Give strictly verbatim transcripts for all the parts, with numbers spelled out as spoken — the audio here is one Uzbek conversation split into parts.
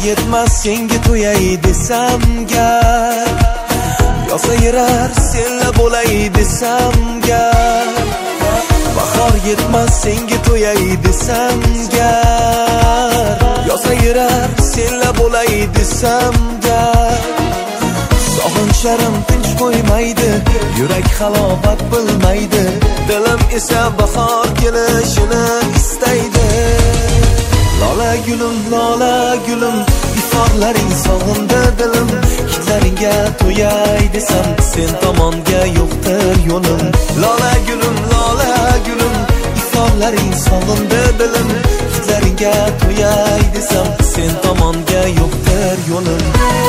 yetmas senga to'yay desam gar, yosayirar senla bo'lay desam gar. Bahor yetmas senga to'yay desam gar, yosayirar senla bo'lay desam gar. Sog'inchlarim tinch qo'ymaydi, yurak halovat bilmaydi, dilim esa bahor kelishini istaydi. Lola gulum, lola gulum, iforlaring sog'indi dilim. Hidlaringga to'yay desam, sen tomonga yo'qdir yo'lim. Lola gulum, lola gulum, iforlaring sog'indi dilim. Hidlaringga to'yay desam, sen tomonga yo'qdir yo'lim.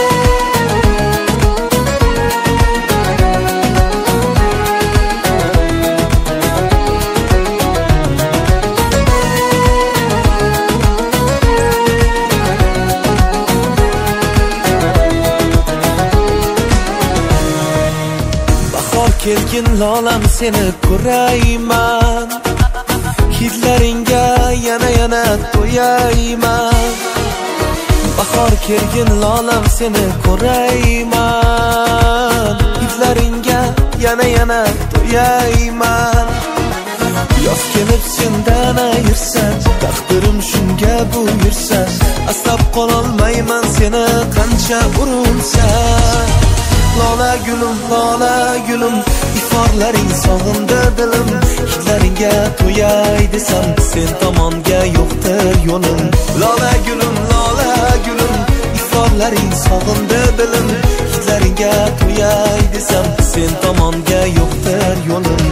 Kelgin lolam seni ko'rayman, hidlaringga yana yana to'yayman. Bahor kelgin lolam seni ko'rayman, hidlaringga yana yana to'yayman. Yoz kelib sendan ayirsa, taqdirim shunga buyursa, asrab qololmayman seni qancha urilsa. Lola gulum, lola gulum, iforlaring sog'indi dilim. Hidlaringga to'yay desam, sen tomonga yo'qdir yo'lim. Lola gulum, lola gulum, iforlaring sog'indi dilim. Hidlaringga to'yay desam, sen tomonga yo'qdir yo'lim.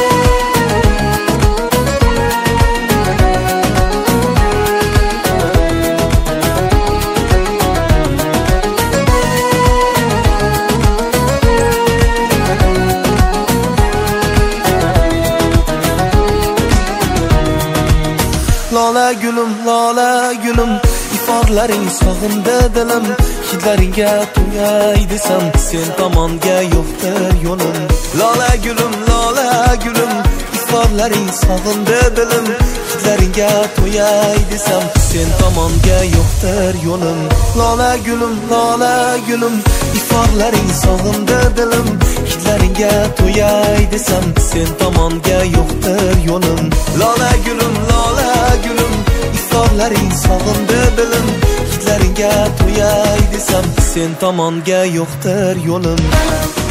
Lola gulum, lola gulum, iforlaring sog'indi dilim. Hidlaringga to'yay desam, sen tomonga yo'qdir yo'lim. Lola gulum, lola gulum, iforlaring sog'indi dilim. Hidlaringga to'yay desam, sen tomonga yo'qdir yo'lim. Lola gulum, lola gulum, iforlaring sog'indi dilim. Hidlaringga to'yay desam, sen tomonga yo'qdir yo'lim. Lola gulum, lola gulum, iforlaring sog'indi dilim. Hidlaringga to'yay desam, sen tomonga yo'qdir yo'lim.